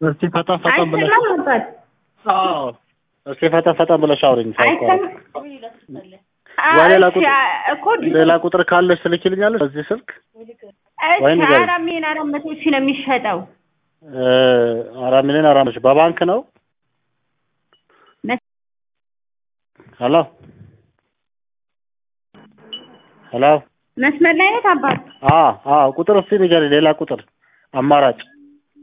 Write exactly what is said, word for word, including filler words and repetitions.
እስቲ ፈታ ፈታ ብለሽ አይሰማም አባት አዎ እስቲ ፈታ ፈታ ብለሽ አውሪኝ አይሰማም ወሌላ ቁጥር እኮ ሌላ ቁጥር ካለሽ ትልኪልኛለሽ እዚህ ስልክ ወይ ነው አራት ሚሊዮን አራት መቶ ሺህ ነው የሚሸጠው እ አራት ሚሊዮን አራት መቶ ሺህ በባንክ ነው ሄሎ ሄሎ መስመር ላይ ነው አባት አዎ አዎ ቁጥር እስቲ ንገሪ ሌላ ቁጥር አማራጭ